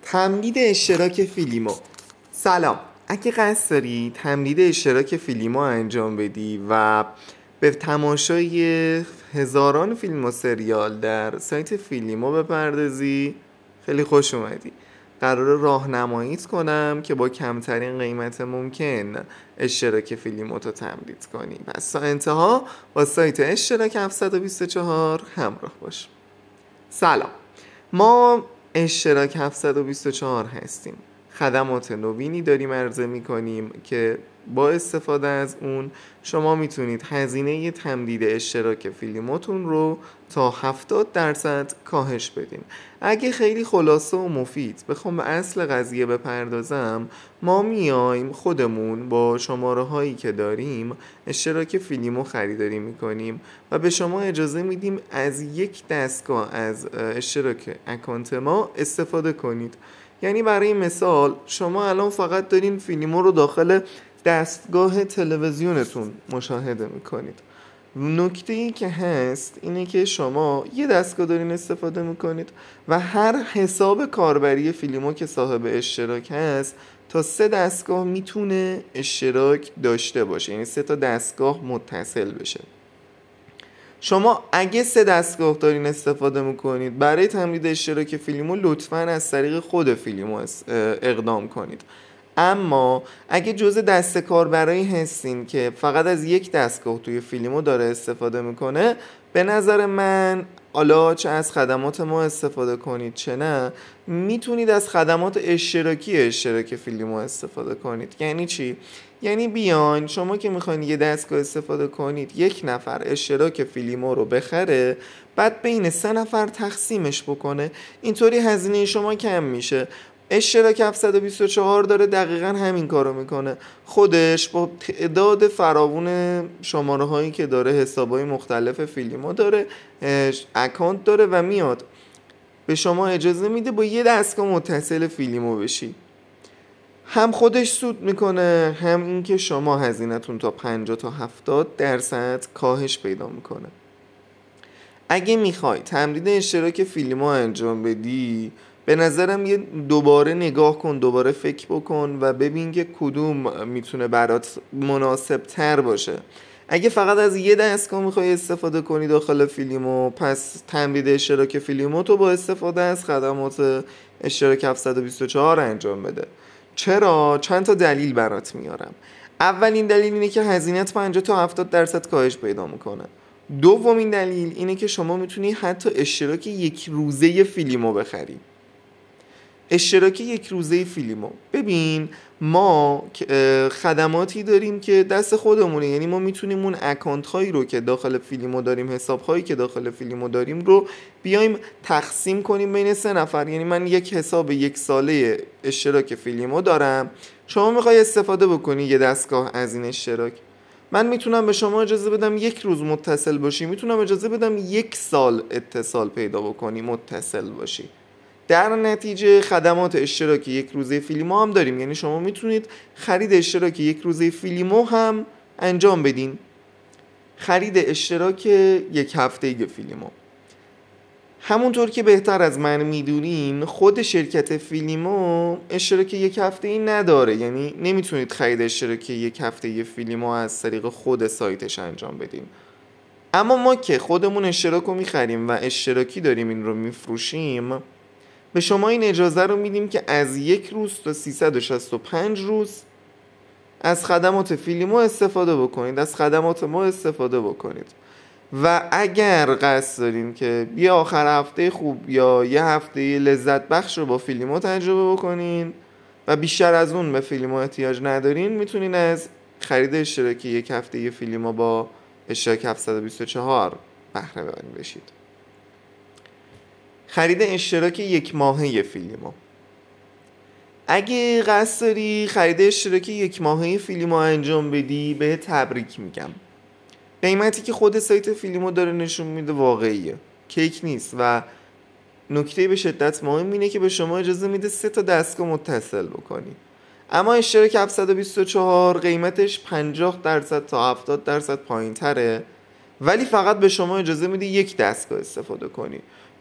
تمدید اشتراک فیلیمو. سلام، اگه قصد داری تمدید اشتراک فیلیمو انجام بدی و به تماشای هزاران فیلم و سریال در سایت فیلیمو بپردازی، خیلی خوش اومدی. قرار راهنماییت کنم که با کمترین قیمت ممکن اشتراک فیلیمو تو تمدید کنی. پس تا انتها با سایت اشتراک 724 همراه باش. سلام، ما اشتراک 724 هستیم. خدمات نوینی داریم عرضه می کنیم که با استفاده از اون شما میتونید هزینه تمدید اشتراک فیلیموتون رو تا 70% کاهش بدین. اگه خیلی خلاصه و مفید بخوام به اصل قضیه بپردازم، ما میایم خودمون با شماره هایی که داریم اشتراک فیلیمو خریداری میکنیم و به شما اجازه میدیم از یک دستگاه از اشتراک اکانت ما استفاده کنید. یعنی برای مثال شما الان فقط دارین فیلیمو رو داخل دستگاه تلویزیونتون مشاهده میکنید. نکته ای که هست اینه که شما یه دستگاه دارین استفاده میکنید و هر حساب کاربری فیلیمو که صاحب اشتراک هست تا 3 دستگاه میتونه اشتراک داشته باشه، یعنی 3 تا دستگاه متصل بشه. شما اگه 3 دستگاه دارین استفاده میکنید برای تمدید اشتراک فیلیمو لطفاً از طریق خود فیلیمو اقدام کنید. اما اگه جزء دسته کاربرایی هستین که فقط از یک دستگاه توی فیلیمو داره استفاده میکنه، به نظر من حالا چه از خدمات ما استفاده کنید چه نه، میتونید از خدمات اشتراک فیلیمو استفاده کنید. یعنی چی؟ یعنی بیاین شما که میخواین یه دستگاه استفاده کنید، یک نفر اشتراک فیلیمو رو بخره، بعد بین 3 نفر تقسیمش بکنه. اینطوری هزینه شما کم میشه. اشتراک 724 داره دقیقا همین کارو میکنه. خودش با تعداد فراوون شماره هایی که داره، حسابای مختلف فیلیمو داره، اکانت داره و میاد به شما اجازه میده با یه دستگاه متصل فیلیمو بشی. هم خودش سود میکنه، هم این که شما هزینه‌تون تا 50 تا 70% کاهش پیدا میکنه. اگه میخوای تمدید اشتراک فیلیمو انجام بدی، به نظرم یه دوباره نگاه کن، دوباره فکر بکن و ببین که کدوم میتونه برات مناسب تر باشه. اگه فقط از یه دستگاه میخوای استفاده کنی داخل فیلیمو، پس تمدید اشتراک فیلیمو تو با استفاده از خدمات اشتراک 724 انجام بده. چرا؟ چند تا دلیل برات میارم. اولین دلیل اینه که هزینه‌ت 50 تا 70% کاهش پیدا میکنه. دومین دلیل اینه که شما میتونی حتی اشتراک یک روزه فیلیمو بخری. اشتراک یک روزه فیلیمو، ببین ما خدماتی داریم که دست خودمونه. یعنی ما میتونیم اون اکانت هایی رو که داخل فیلیمو داریم، حساب هایی که داخل فیلیمو داریم رو بیایم تقسیم کنیم بین 3 نفر. یعنی من یک حساب 1 ساله اشتراک فیلیمو دارم، شما میخوای استفاده بکنی یه دستگاه از این اشتراک، من میتونم به شما اجازه بدم 1 روز متصل باشی، میتونم اجازه بدم 1 سال اتصال پیدا بکنی، متصل باشی. در نتیجه خدمات اشتراک یک روزه فیلیمو هم داریم. یعنی شما میتونید خرید اشتراک یک روزه فیلیمو هم انجام بدین، خرید اشتراک یک هفته فیلیمو. همونطور که بهتر از من میدونین خود شرکت فیلیمو اشتراک یک هفته‌ای نداره. یعنی نمیتونید خرید اشتراک یک هفته فیلیمو از طریق خود سایتش انجام بدین. اما ما که خودمون اشتراک رو میخریم و اشتراکی داریم این رو میفروشیم، به شما این اجازه رو میدیم که از 1 روز تا 365 روز از خدمات فیلیمو استفاده بکنید، از خدمات ما استفاده بکنید. و اگر قصد دارین که یه آخر هفته خوب یا یه هفته لذت بخش رو با فیلیمو تجربه بکنین و بیشتر از اون به فیلیمو احتیاج ندارین، میتونین از خرید اشتراکی یک هفته فیلیمو با اشتراک 724 بهره مند بشید. خرید اشتراک 1 ماهه فیلیمو. اگه قصد داری خرید اشتراک 1 ماهه فیلیمو انجام بدی، به تبریک میگم. قیمتی که خود سایت فیلیمو داره نشون میده واقعیه، کیک نیست. و نکته به شدت مهم اینه که به شما اجازه میده 3 تا دستگاه متصل بکنی. اما اشتراک 724 قیمتش 50% تا 70% پایین تره، ولی فقط به شما اجازه میده 1 دستگاه استفاده کنی.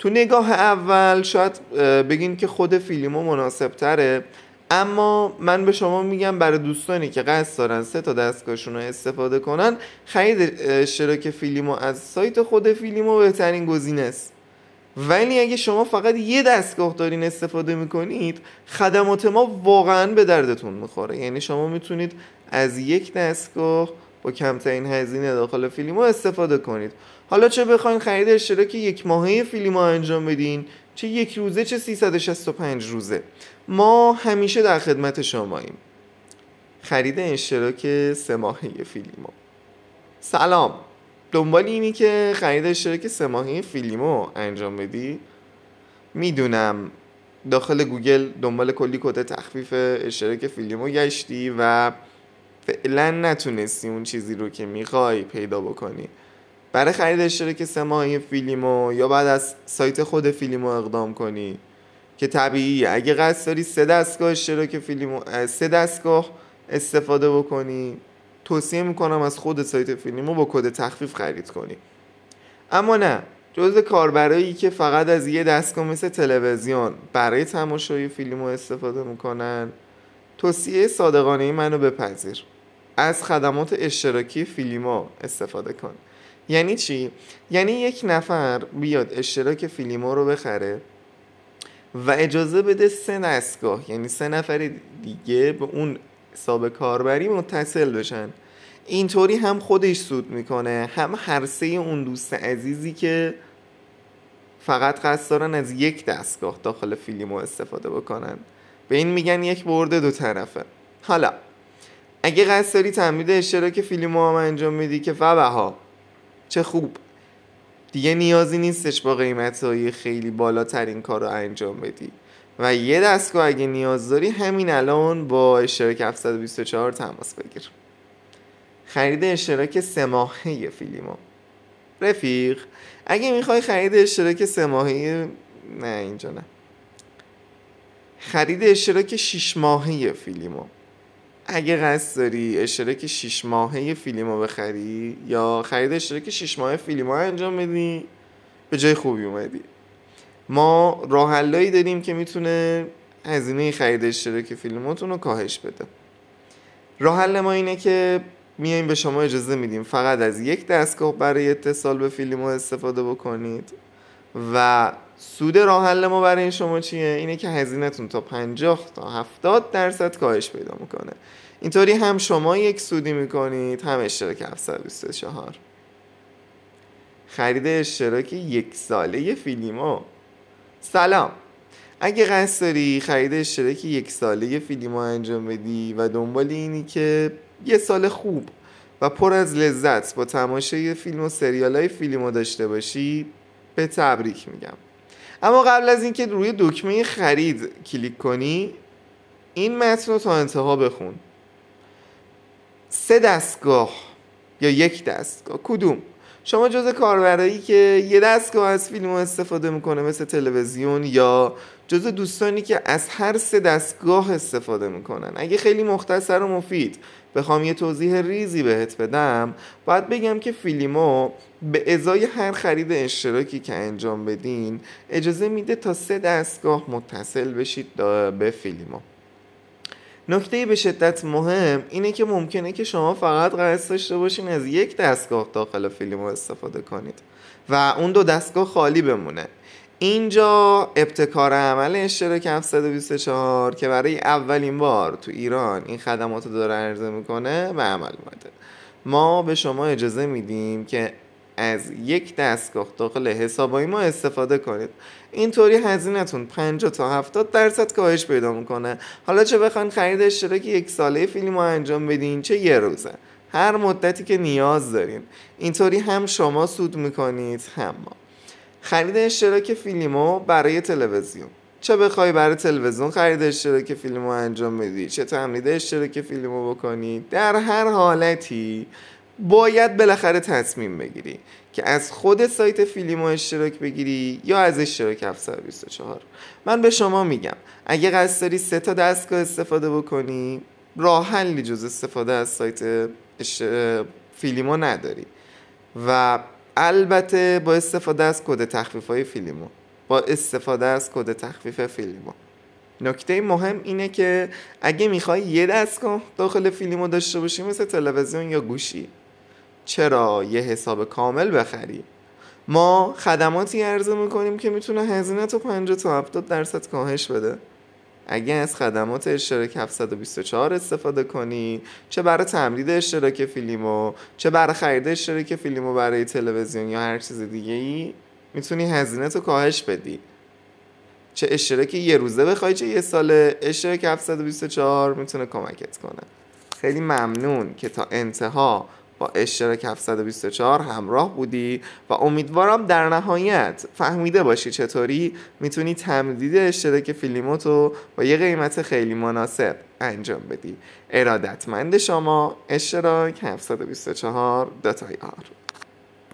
تو نگاه اول شاید بگین که خود فیلیمو مناسب تره، اما من به شما میگم برای دوستانی که قصد دارن 3 تا دستگاهشون رو استفاده کنن، خرید اشتراک فیلیمو از سایت خود فیلیمو بهترین گزینه است. ولی اگه شما فقط یه دستگاه دارین استفاده میکنید، خدمات ما واقعا به دردتون میخوره. یعنی شما میتونید از یک دستگاه با کمترین هزینه داخل فیلیمو استفاده کنید. حالا چه بخواین خرید اشتراک 1 ماهه فیلیمو انجام بدین، چه 1 روزه، چه 365 روزه، ما همیشه در خدمت شماییم. خرید اشتراک 3 ماهه فیلیمو. سلام، دنبال اینی که خرید اشتراک 3 ماهه فیلیمو انجام بدی؟ میدونم داخل گوگل دنبال کلی کد تخفیف اشتراک فیلیمو گشتی و فعلا نتونستی اون چیزی رو که میخوای پیدا بکنی. برای خرید اشتراک 3 ماهه فیلیمو یا بعد از سایت خود فیلیمو اقدام کنی که طبیعیه. اگه قصد داری 3 دستگاه اشتراک فیلیمو 3 دستگاه استفاده بکنی، توصیه میکنم از خود سایت فیلیمو با کد تخفیف خرید کنی. اما نه، جزء کاربرایی که فقط از یه دستگاه مثل تلویزیون برای تماشای فیلیمو استفاده میکنن، توصیه صادقانه منو بپذیر، از خدمات اشتراکی فیلیمو استفاده کن. یعنی چی؟ یعنی یک نفر بیاد اشتراک فیلیمو رو بخره و اجازه بده 3 دستگاه، یعنی 3 نفر دیگه به اون حساب کاربری متصل بشن. اینطوری هم خودش سود میکنه، هم هر 3 اون دوست عزیزی که فقط قصد دارن از یک دستگاه داخل فیلیمو استفاده بکنن. به این میگن یک برد 2 طرفه. حالا اگه قصد داری تمدید اشتراک فیلیمو هم انجام میدی که فبها، چه خوب، دیگه نیازی نیستش با قیمت‌های خیلی بالاتر این کار رو انجام بدی و یه دستگاه اگه نیاز داری همین الان با اشتراک 724 تماس بگیر. خرید اشتراک 3 ماهه فیلیمو. رفیق، اگه میخوای خرید اشتراک 3 ماهه، نه اینجا نه، خرید اشتراک 6 ماهه فیلیمو. اگه قصد داری اشتراک 6 ماهه فیلیمو بخری یا خرید اشتراک 6 ماهه فیلیمو انجام بدی، به جای خوبی اومدی. ما راه حلایی داریم که میتونه هزینه خرید اشتراک فیلیموتون رو کاهش بده. راه حل ما اینه که میایم به شما اجازه میدیم فقط از یک دستگاه برای اتصال به فیلیمو استفاده بکنید و سود راه حل ما برای شما چیه؟ اینه که هزینه‌تون تا 50 تا 70% کاهش پیدا میکنه. اینطوری هم شما یک سودی میکنید، هم اشتراک 724. خرید اشتراک 1 ساله فیلیمو. سلام، اگه قصد داری خرید اشتراک 1 ساله فیلیمو انجام بدی و دنبال اینی که یه سال خوب و پر از لذت با تماشای فیلم و سریالای فیلیمو داشته باشی، به تبریک میگم. اما قبل از اینکه روی دکمه خرید کلیک کنی، این متن رو تا انتها بخون. 3 دستگاه یا 1 دستگاه، کدوم؟ شما جز کاربرایی که یه دستگاه از فیلیمو استفاده میکنه مثل تلویزیون، یا جز دوستانی که از هر 3 دستگاه استفاده میکنن؟ اگه خیلی مختصر و مفید بخوام یه توضیح ریزی بهت بدم، باید بگم که فیلیمو به ازای هر خرید اشتراکی که انجام بدین اجازه میده تا 3 دستگاه متصل بشید به فیلیمو. نکته به شدت مهم اینه که ممکنه که شما فقط قصد داشته باشین از یک دستگاه داخل فیلیمو استفاده کنید و اون 2 دستگاه خالی بمونه. اینجا ابتکار عمل اشتراک 724 که برای اولین بار تو ایران این خدمات رو داره عرضه میکنه به عمل اومده. ما به شما اجازه میدیم که از یک دستگاه داخل حسابای ما استفاده کنید. اینطوری هزینه‌تون 50 تا 70% کاهش پیدا میکنه. حالا چه بخواید خرید اشتراک 1 ساله فیلیمو انجام بدین، چه یه روزه، هر مدتی که نیاز دارین. اینطوری هم شما سود میکنید هم ما. خرید اشتراک فیلیمو برای تلویزیون، چه بخوای برای تلویزیون خرید اشتراک فیلیمو انجام بدی، چه تمدید اشتراک فیلیمو بکنی، در هر حالتی باید بالاخره تصمیم بگیری که از خود سایت فیلیمو اشتراک بگیری یا از اشتراک 724. من به شما میگم اگه قصد داری 3 تا دستگاه استفاده بکنی، راه حلی جز استفاده از سایت فیلیمو نداری و البته با استفاده از کد تخفیف‌های فیلیمو. با استفاده از کد تخفیف فیلیمو. نکته مهم اینه که اگه میخوای یه دستگاه داخل فیلیمو داشته باشی مثل تلویزیون یا گوشی، چرا یه حساب کامل بخری؟ ما خدماتی عرضه میکنیم که میتونه هزینه تو 50 تا 70% کاهش بده. اگه از خدمات اشتراک 724 استفاده کنی، چه برای تمدید اشتراک فیلیمو، چه برای خرید اشتراک فیلیمو برای تلویزیون یا هر چیز دیگه ای، میتونی هزینه تو کاهش بدی. چه اشتراک یه روزه بخوای چه یه ساله، اشتراک 724 میتونه کمکت کنه. خیلی ممنون که تا انتها با اشتراک 724 همراه بودی و امیدوارم در نهایت فهمیده باشی چطوری میتونی تمدید اشتراک فیلیموتو با یه قیمت خیلی مناسب انجام بدی. ارادتمند شما، اشتراک 724.ir.